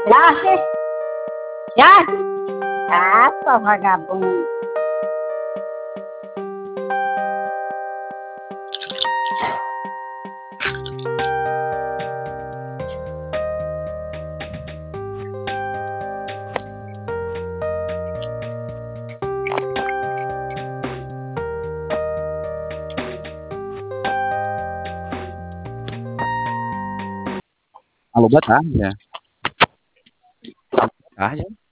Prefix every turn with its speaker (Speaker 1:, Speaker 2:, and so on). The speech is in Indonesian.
Speaker 1: Já, já? Ah, sua vagabunda.
Speaker 2: Alô, boa tarde. Boa tarde.